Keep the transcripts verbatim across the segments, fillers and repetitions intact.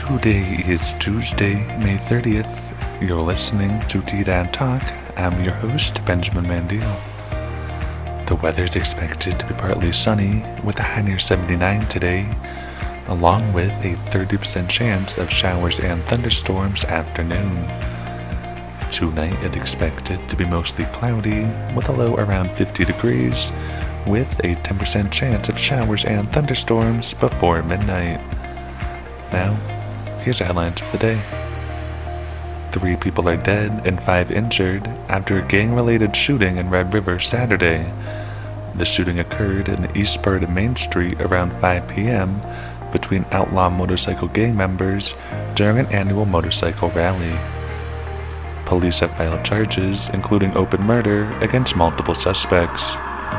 Today is Tuesday, May thirtieth. You're listening to T-Dad Talk. I'm your host, Benjamin Mandiel. The weather is expected to be partly sunny with a high near seventy-nine today, along with a thirty percent chance of showers and thunderstorms afternoon. Tonight it's expected to be mostly cloudy with a low around fifty degrees, with a ten percent chance of showers and thunderstorms before midnight. Now, here's the headlines for the day. Three people are dead and five injured after a gang-related shooting in Red River Saturday. The shooting occurred in the east part of Main Street around five p.m. between outlaw motorcycle gang members during an annual motorcycle rally. Police have filed charges, including open murder, against multiple suspects.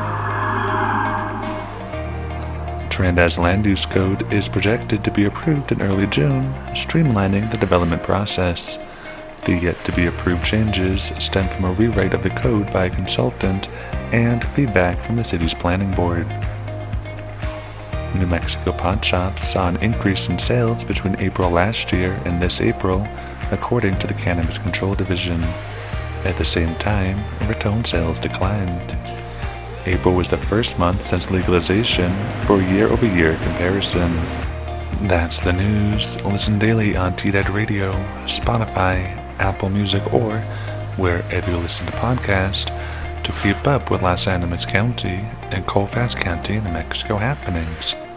Trinidad's land use code is projected to be approved in early June, streamlining the development process. The yet-to-be-approved changes stem from a rewrite of the code by a consultant and feedback from the city's planning board. New Mexico pot shops saw an increase in sales between April last year and this April, according to the Cannabis Control Division. At the same time, Raton sales declined. April was the first month since legalization for a year-over-year comparison. That's the news. Listen daily on T-Dad Radio, Spotify, Apple Music, or wherever you listen to podcasts to keep up with Las Animas County and Colfax County, New Mexico happenings.